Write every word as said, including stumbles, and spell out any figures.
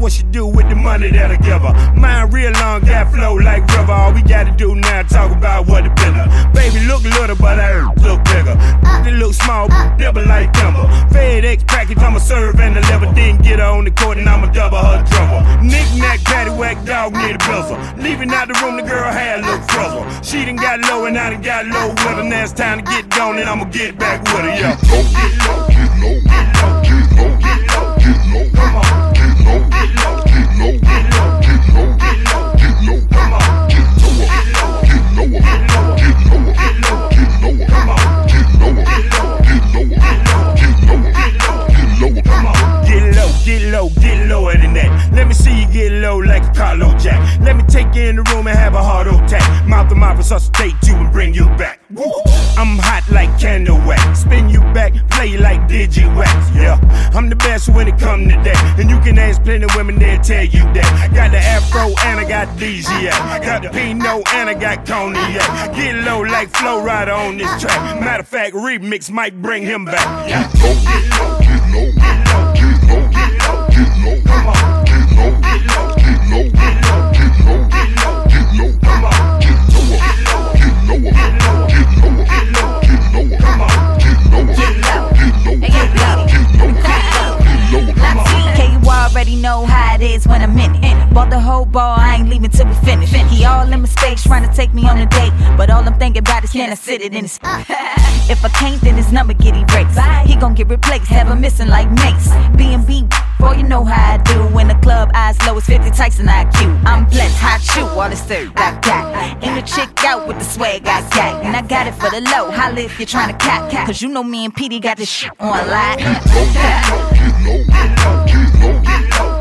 what she do with the money that I give her. Mine real long, got flow like river. All we gotta do now talk about what the bigger. Baby look little, but I look bigger. They look small, double like timber. FedEx package, I'ma serve and deliver. Then get her on the court and I'ma double her trouble. Knick-knack, paddywhack, dog near the bizzle. Leaving out the room, the girl hair look frizzle. She done got low and I done got low with her. Now it's time to get gone and I'ma get back with her, yeah. Get low, get low, get low, get low, get low, get low, come on, get low, get low, get low, get low, get low, get low, get low, come on, get lower, get lower, get lower, get lower, get lower, get lower, come on, get lower, get lower, get lower, get lower, get lower, come on. Get low, get low, get lower than that. Let me see you get low like a Carlo Jack. Let me take you in the room and have a heart attack. Mouth to mouth, resuscitate you and bring you back. Woo. I'm hot like candle wax. Spin you back, play like Digiwax. Yeah, I'm the best when it come to that. And you can ask plenty of women, they'll tell you that. I got the afro and I got D J. Got the Pinot and I got Cognac. Get low like Flow Rider on this track. Matter of fact, remix might bring him back. Yeah. Get low, get low, get low, get low, get low, get low, get low, come on. Get low, get low, get low, get low, get low, get low, get low, come on. Get lower, get lower, get lower, get lower, get lower, get lower, come on. Get lower, get low, get lower, get lower, get lower, get lower, come on. K, you already know how it is when I'm in it. Bought the whole ball, I ain't leaving till we finish. He all in mistakes, trying to take me on a date, but all I'm thinking about is can I sit it in his. If I can't, then his number get erased. He gon' get replaced, have him missing like Mace. B and B, boy, you know how I do. When the club eyes low as fifty Tyson I Q. I'm blessed, hot shoe, all this third I got. Ain't a chick out with the swag I got, and I got it for the low. Holla if you're trying to cap, cause you know me and Petey got this shit on lock. Get low, get low, get low, get low, get low.